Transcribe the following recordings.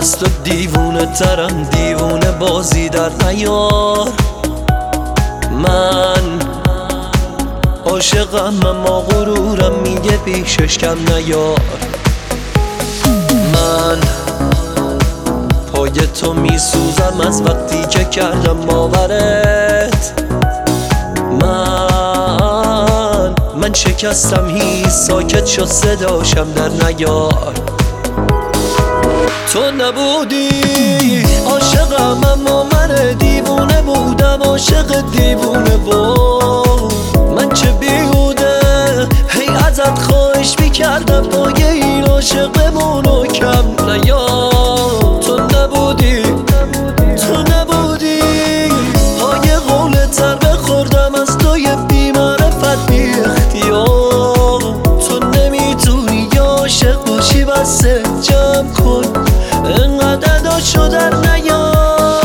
از تو دیوونه ترم، دیوونه بازی در نیار. من عاشقم اما غرورم میگه پیشش کم نیار. من پای تو میسوزم از وقتی که کردم باورت. من شکستم هی ساکت شد صداشم در نیار. تو نبودی عاشقم اما من دیوونه بودم، عاشق دیوونه بود. من چه بیهوده هی ازت خواهش میکردم پای این عاشقمونو کم نیار. تو نبودی پای قولتر بخوردم از توی بی‌معرفت بی اختیار. تو نمیتونی عاشق باشی بسه جمع کن انقدر داشو در نیار.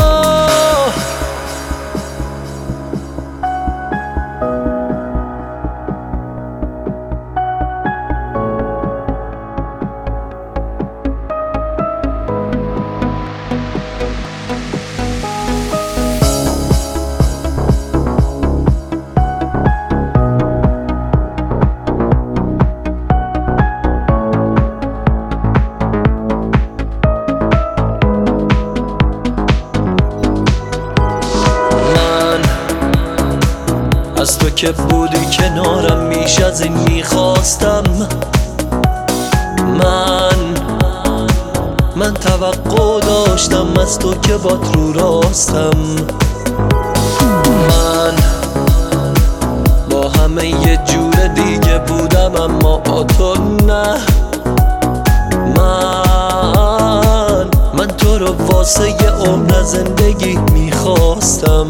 از تو که بودی کنارم میش از این میخواستم. من توقع داشتم از تو که بات رو راستم. من با همه یه جور دیگه بودم اما با تو نه. من تو رو واسه یه عمر زندگی میخواستم.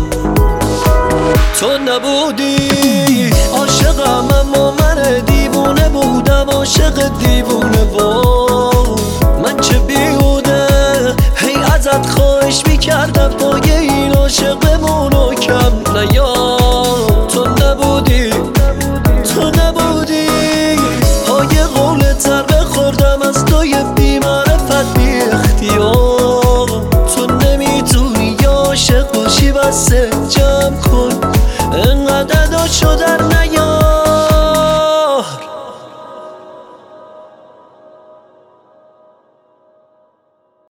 تو نبودی عاشقم اما من دیوونه بودم، عاشق دیوونه بود. من چه بیهوده هی ازت خواهش میکردم پای این عاشقمونو کم نیار.